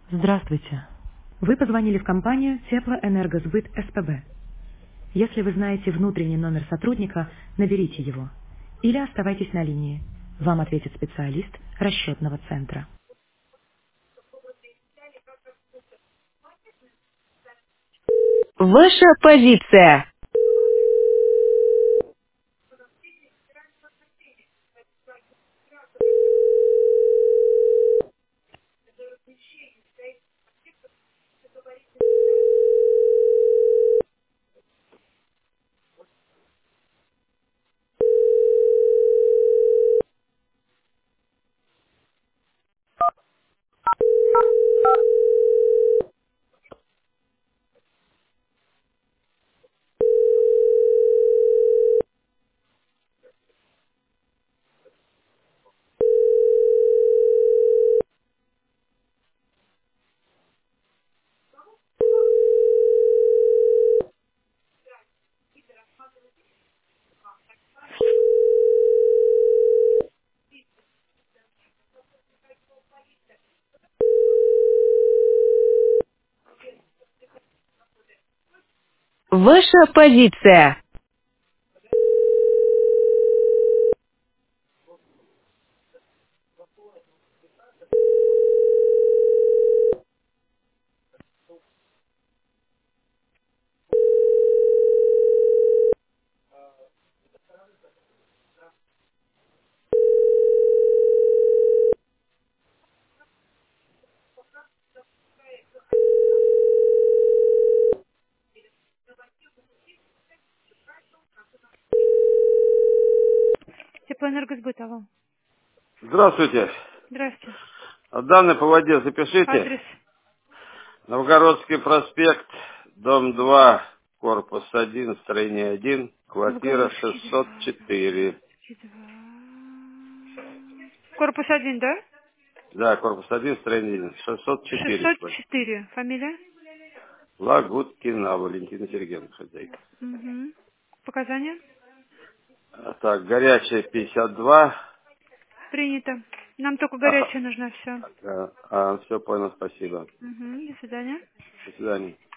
Здравствуйте. Вы позвонили в компанию Теплоэнергосбыт СПБ. Если вы знаете внутренний номер сотрудника, наберите его. Или оставайтесь на линии. Вам ответит специалист расчетного центра. Ваша позиция. Ваша позиция. Теплоэнергосбыт, алло. Здравствуйте. Здрасте. Данные по воде запишите. Адрес. Новгородский проспект, дом 2, корпус 1, строение 1, квартира Новгородский 2. 604. 2. Корпус 1, да? Да, корпус 1, строение 1, 604. 604. Фамилия? Лагуткина Валентина Сергеевна, хозяйка. Угу. Показания? Так, горячая 52. Принято. Нам только Ага. горячая нужна, все. Все понял, спасибо. Угу. До свидания. До свидания.